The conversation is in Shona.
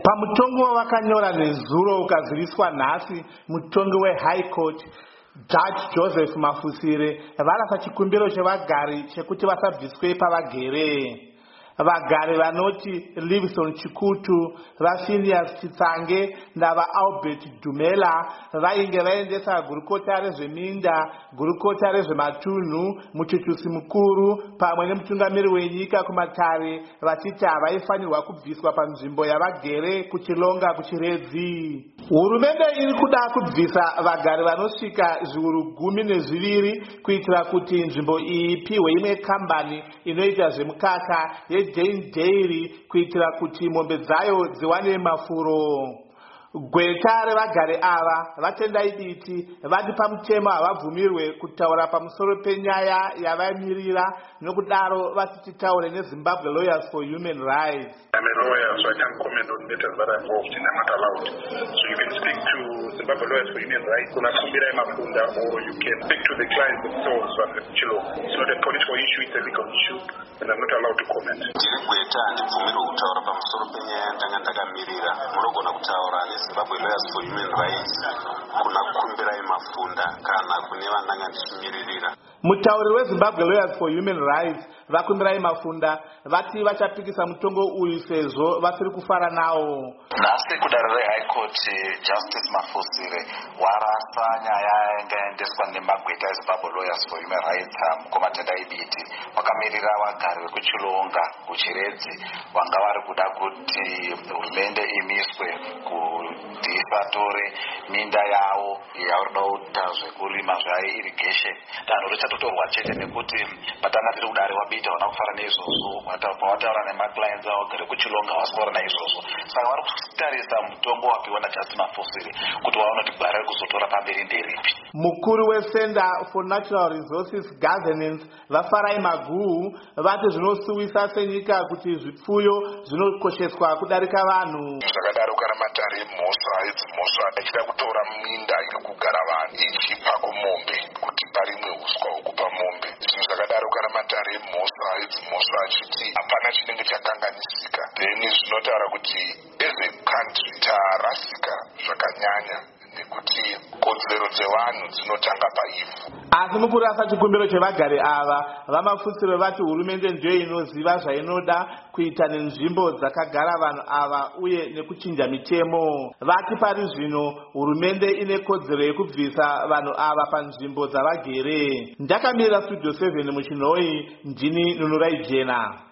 Pamutongo wakanyora nezuro ukaziviswa nhasi, mutongi weHigh Court Judge Joseph Mafusire varasa chikumbiro chevagari chekuti vasabviswe pavagere. Vagari vanoti Livingstone Chikutu, vaPhinias Chitsange navaAlbert Dumela vainge vaendesa gurukota rezveminda, gurukota rezvematunhu, muchuchusi mukuru pamwe nemutungamiri wenyika kumatare vachiti havaifanirwa kubviswa panzvimbo yavagere kuchilonga kuchiredzi. Hurumende iri kuda kubvisa vagari vanosvika zviuru 12 kuitira kuti nzvimbo iyi ipiwe imwe kambani inoita zvemukaka Jane Dairy kuitira kuti mombe dzayo dziwane mafuro. Gweta revagari ava vatendai diti vati pamutemo havabvumirwe kutaura pamusoro penyaya yavaimirira, nokudaro vachitaure neZimbabwe Lawyers for Human Rights. I'm a lawyer, so I can't comment on matters that are involved and I'm not allowed. So you can speak to Zimbabwe Lawyers for Human Rights, or you can speak to the clients themselves. It's not a political issue, it's a legal issue, and I'm not allowed to comment. Zimbabwe Lawyers for Human Rights kuna kumbira imafunda kana kune vananga ndishimiririra. Mutauri weZimbabwe Lawyers for Human Rights vakumbira imafunda vati vachapikisa mutongo uyu sezvo vasiri kufara nawo. Nhasi kudare reHigh Court Justice Mafusire warasa nyaya ingaendeswa nemagweta eZimbabwe Lawyers for Human Rights mukomatenda ibiti wakamirira vagari vekuchilonga kuchiredzi vanga vari kuda kuti hurumende imiswe kuti isatore minda yavo yaurida kuita zvekurima zvairrigation. Danho richatotorwa chete nekuti matanga tiri kudare wabita wana kufara neizvozvo pavataura nemaclients avo gari kuchilonga vasifara naizvozvo. Saka vari kutarisa mutongo wapiwa naJustice Mafusire kuti vaona kuti gwara rekuzotora pamberi nderipi. Mukuru weCenter for Natural Resources Governance vaFarai Maguhu vati zvinosuwisa senyika kuti zvipfuyo zvinokosheswa kudarika vanhu. Zvakadaro kana matare mhosva edzimhosva achida kutora minda iri kugara vanhu ichipa kumombe kuti parimwe uswa hwekupa mombe. Zvinhu zvakadaro kana matare mhosva edzimhosva achiti hapana chinenge chakanganisika. Then zvinotaura kuti as a country tarasika zvakanyanya nekuti kodzero dzevanhu dzinotanga paivhu. Asi mukurasa chikumbiro chevagari ava vaMafusire vati hurumende ndiyo inoziva zvainoda kuita nenzvimbo dzakagara vanhu ava uye nekuchinja mitemo. Vati pari zvino hurumende ine kodzero yekubvisa vanhu ava panzvimbo dzavagere. Ndakamirira Studio 7 muChinhoyi, ndini Nunurai Jena.